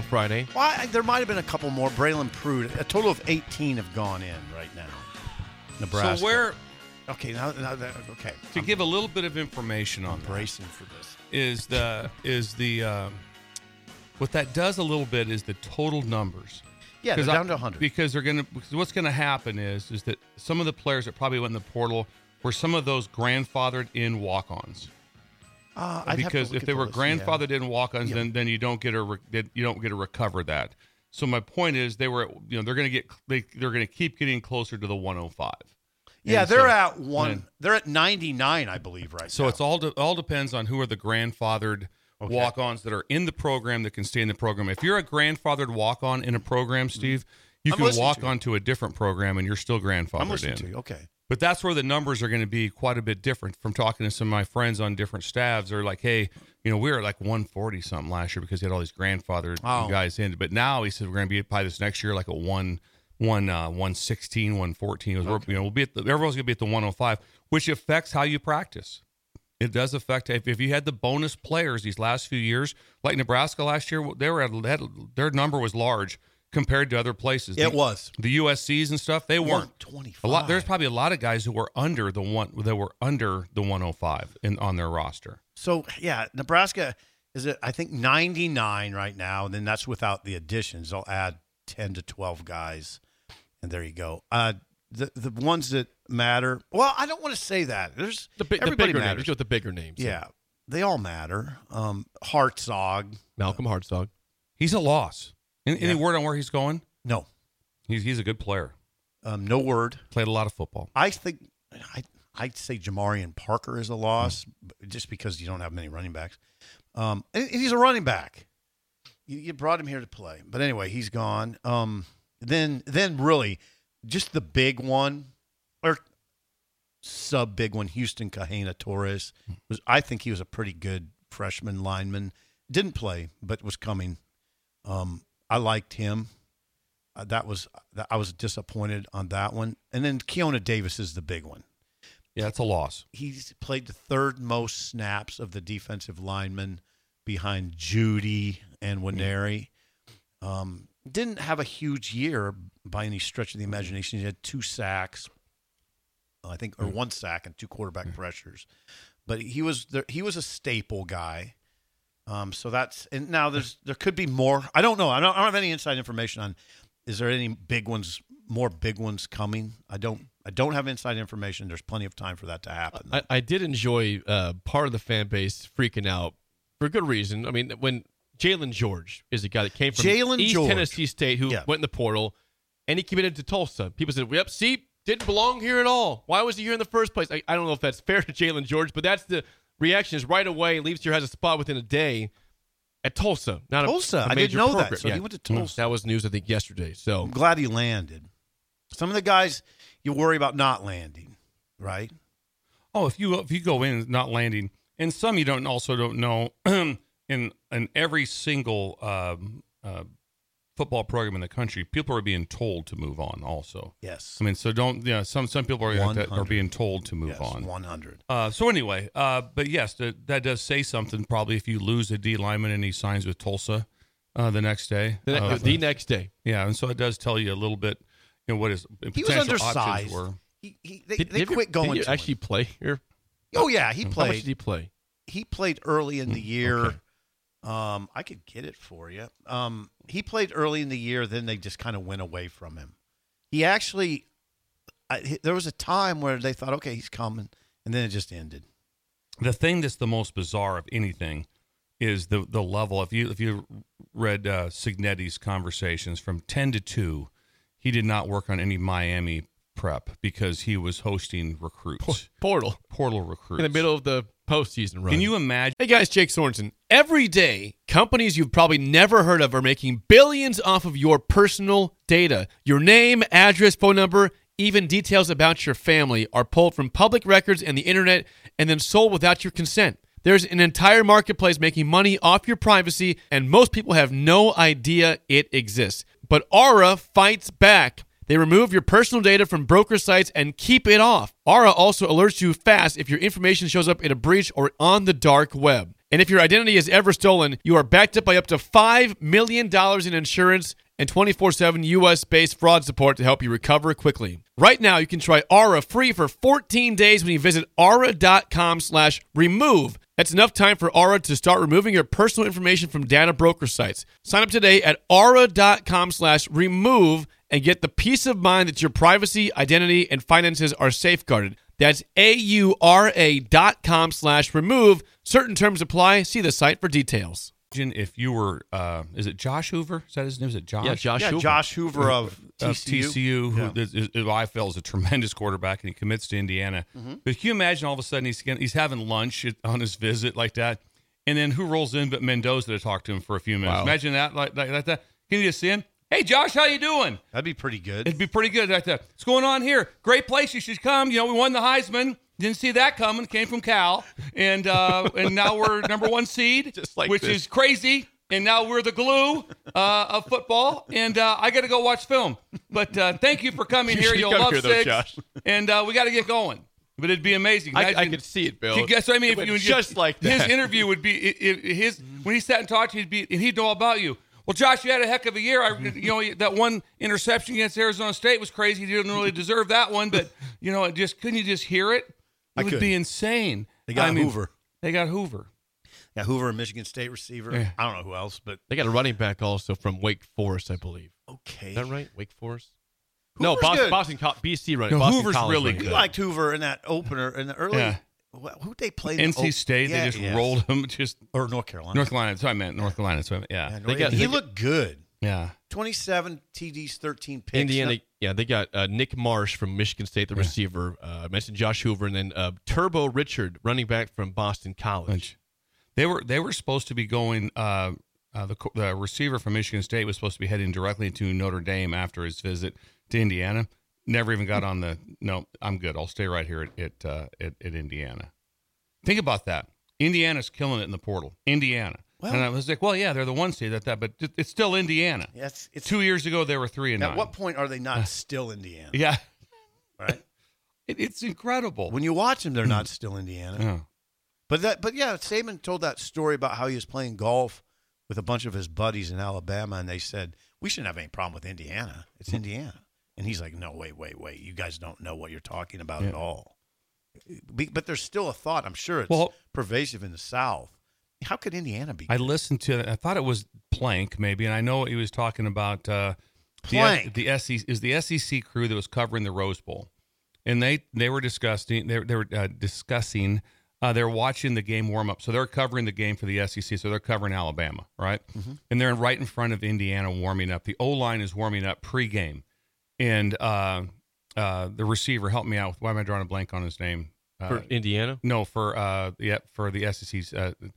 Friday. Well, there might have been a couple more. Braylon Prude. A total of 18 have gone in right now. Nebraska. So where? Okay, okay. To give a little bit of information on bracing for this what that does a little bit is the total numbers. Yeah, they're down to 100. Because what's going to happen is that some of the players that probably went in the portal were some of those grandfathered in walk-ons. Because if they were grandfathered in walk-ons, then you don't get to recover that. So my point is they're going to keep getting closer to the 105. Yeah, they're at they're at 99, I believe, right now. So it's all depends on who are the grandfathered walk-ons that are in the program that can stay in the program. If you're a grandfathered walk-on in a program, Steve, you can walk on to a different program and you're still grandfathered I'm listening to you. Okay. But that's where the numbers are going to be quite a bit different. From talking to some of my friends on different staffs, they're like, hey, we were at like 140 something last year because he had all these grandfathered guys in. But now he said we're going to be probably this next year like a 116, 114. We'll be everyone's going to be at the 105, which affects how you practice. It does affect if you had the bonus players these last few years, like Nebraska last year. Their number was large compared to other places. It was the USC's and stuff. They weren't 125. There's probably a lot of guys who were under the 105 on their roster. So yeah, Nebraska is I think 99 right now, and then that's without the additions. They'll add 10 to 12 guys, and there you go. The ones that matter. Well, I don't want to say that. There's everybody bigger matters. names. You got the bigger names. Yeah, they all matter. Hartzog, Malcolm Hartzog. He's a loss. Any word on where he's going? No. He's a good player. No word. Played a lot of football. I think I'd say Jamarian Parker is a loss just because you don't have many running backs. And he's a running back. You brought him here to play. But anyway, he's gone. Then really just the big one or sub big one, Houston Kahena Torres I think he was a pretty good freshman lineman. Didn't play, but was coming. I liked him. I was disappointed on that one. And then Keona Davis is the big one. Yeah, it's a loss. He's played the third most snaps of the defensive linemen behind Judy and Winery. Didn't have a huge year by any stretch of the imagination. He had 2 sacks, I think, or 1 sack and 2 quarterback pressures. But he was a staple guy. So that's – and now there could be more. I don't know. I don't have any inside information on is there any more big ones coming. I don't have inside information. There's plenty of time for that to happen. I did enjoy part of the fan base freaking out for good reason. I mean, when Jalen George is a guy that came from East Tennessee State who went in the portal, and he committed to Tulsa. People said, yep, see, didn't belong here at all. Why was he here in the first place? I don't know if that's fair to Jalen George, but that's the reaction is right away. Leaves here has a spot within a day at Tulsa. Tulsa. A I major didn't know program. that. So he went to Tulsa. That was news, I think, yesterday. So I'm glad he landed. Some of the guys you worry about not landing, right? Oh, if you go in not landing, and some you don't know in every single football program in the country, people are being told to move on. Also, yes. I mean, so don't some people are being told to move on. 100. So anyway, but yes, that does say something. Probably if you lose a D lineman and he signs with Tulsa the next day, the next day, yeah, and so it does tell you a little bit. What his he was undersized. Were. They quit going. Did he actually play here? Oh yeah, he played. How much did he play? He played early in the year. Okay. I could get it for you. He played early in the year, then they just kind of went away from him. He actually, there was a time where they thought, okay, he's coming, and then it just ended. The thing that's the most bizarre of anything is the level. If you read Signetti's conversations from 10 to 2, he did not work on any Miami prep because he was hosting recruits. Portal recruits. In the middle of the postseason run. Can you imagine? Hey guys, Jake Sorensen. Every day, companies you've probably never heard of are making billions off of your personal data. Your name, address, phone number, even details about your family are pulled from public records and the internet and then sold without your consent. There's an entire marketplace making money off your privacy, and most people have no idea it exists. But Aura fights back. They remove your personal data from broker sites and keep it off. Aura also alerts you fast if your information shows up in a breach or on the dark web. And if your identity is ever stolen, you are backed up by up to $5 million in insurance and 24/7 U.S.-based fraud support to help you recover quickly. Right now, you can try Aura free for 14 days when you visit aura.com/remove. That's enough time for Aura to start removing your personal information from data broker sites. Sign up today at aura.com/remove and get the peace of mind that your privacy, identity, and finances are safeguarded. That's aura.com/remove. Certain terms apply. See the site for details. If you were, is it Josh Hoover? Is that his name? Is it Josh? Yeah, Hoover. Josh Hoover of TCU, who I feel is a tremendous quarterback, and he commits to Indiana. Mm-hmm. But can you imagine all of a sudden he's having lunch on his visit like that, and then who rolls in but Mendoza to talk to him for a few minutes? Wow. Imagine that like that. Can you just see him? Hey, Josh, how you doing? That'd be pretty good. It'd be pretty good like that. What's going on here? Great place. You should come. You know, we won the Heisman. Didn't see that coming. Came from Cal, and now we're number 1 seed, which is crazy. And now we're the glue of football. And I got to go watch film. But thank you for coming here. You'll love Sigs. And we got to get going. But it'd be amazing. I could see it, Bill. Guess what I mean? Just like that. His interview would be when he sat and talked to you, he'd know all about you. Well, Josh, you had a heck of a year. That one interception against Arizona State was crazy. You didn't really deserve that one, but couldn't you just hear it? It would be insane. They got Hoover. Yeah, Hoover, a Michigan State receiver. Yeah. I don't know who else, but they got a running back also from Wake Forest, I believe. Okay, is that right? Wake Forest? Hoover's Boston BC running. No, Boston Hoover's College really running. good. We liked Hoover in that opener in the early. Yeah. Who'd they play? NC State. They just rolled him. Or North Carolina. North Carolina. That's what I meant. North Carolina. He looked good. Yeah. 27 TDs, 13 picks. Indiana, they got Nick Marsh from Michigan State, the receiver. I mentioned Josh Hoover, and then Turbo Richard, running back from Boston College. They were supposed to be going. The receiver from Michigan State was supposed to be heading directly to Notre Dame after his visit to Indiana. Never even got on the. No, I'm good. I'll stay right here at Indiana. Think about that. Indiana's killing it in the portal. Indiana. Well, and I was like, well, yeah, they're the 1 seed at that, but it's still Indiana. Yes, it's 2 years ago they were 3-9. At what point are they not still Indiana? Yeah, right. It's incredible when you watch them; they're not still Indiana. Yeah. But Saban told that story about how he was playing golf with a bunch of his buddies in Alabama, and they said we shouldn't have any problem with Indiana. It's Indiana, and he's like, no, wait, you guys don't know what you're talking about at all. But there's still a thought. I'm sure it's pervasive in the South. How could Indiana be? I listened to it. I thought it was Plank, maybe, and I know he was talking about Plank. The SEC crew that was covering the Rose Bowl, and they were discussing. They were discussing. They're watching the game warm up, so they're covering the game for the SEC. So they're covering Alabama, right? Mm-hmm. And they're right in front of Indiana warming up. The O-line is warming up pregame, and the receiver, help me out. Why am I drawing a blank on his name? For Indiana? No, for the SEC's.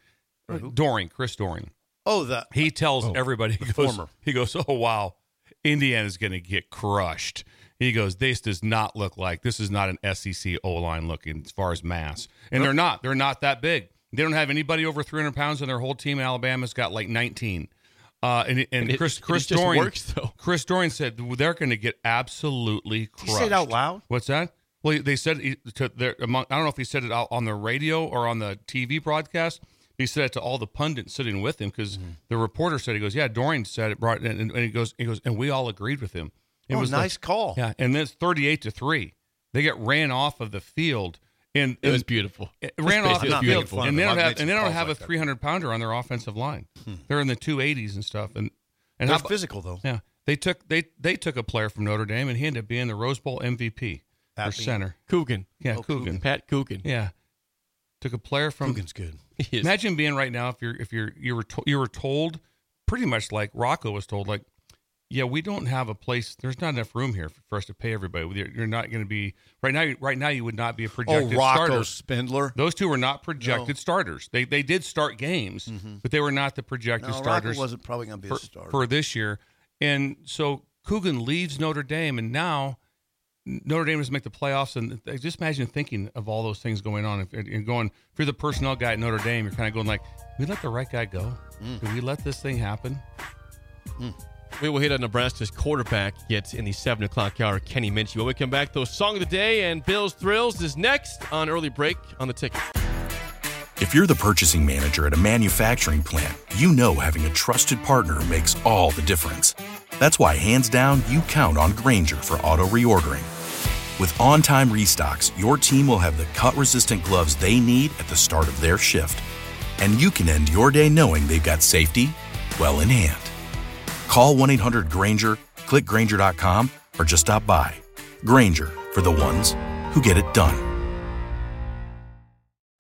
Chris Doering. He tells everybody. He goes, oh wow, Indiana's going to get crushed. He goes, this does not look like, this is not an SEC O-line looking as far as mass, and they're not that big. They don't have anybody over 300 pounds on their whole team. Alabama's got like 19. And Chris Doering said they're going to get absolutely crushed. Did he say it out loud? What's that? Well, they said I don't know if he said it out on the radio or on the TV broadcast. He said it to all the pundits sitting with him because the reporter said, he goes, yeah, Doring said it, and he goes, and we all agreed with him. It was nice call. Yeah, and then it's 38-3. They get ran off of the field, and it was beautiful. Ran off the field, and they don't have a like 300-pounder on their offensive line. They're in the 280s and stuff, and they're physical though. Yeah, they took a player from Notre Dame, and he ended up being the Rose Bowl MVP for center. Coogan. Yeah, Coogan. Pat Coogan. Yeah, took a player from. Coogan's good. Imagine being right now if you were told pretty much like Rocco was told, like, yeah, we don't have a place. There's not enough room here for us to pay everybody. You're not going to be right now. You would not be a projected Rocco starter. Spindler. Those two were not projected starters. They did start games, but they were not the projected starters. Rocco wasn't probably going to be a starter for this year. And so Coogan leaves Notre Dame, and now Notre Dame doesn't make the playoffs. And just imagine thinking of all those things going on. If you're the personnel guy at Notre Dame, you're kind of going like, we let the right guy go. Did we let this thing happen? We will hit on Nebraska's quarterback yet in the 7 o'clock hour, Kenny Minchey. When we come back, though, Song of the Day and Bill's Thrills is next on Early Break on the Ticket. If you're the purchasing manager at a manufacturing plant, you know having a trusted partner makes all the difference. That's why, hands down, you count on Grainger for auto reordering. With on-time restocks, your team will have the cut-resistant gloves they need at the start of their shift. And you can end your day knowing they've got safety well in hand. Call 1-800-GRAINGER, click Grainger.com, or just stop by. Grainger, for the ones who get it done.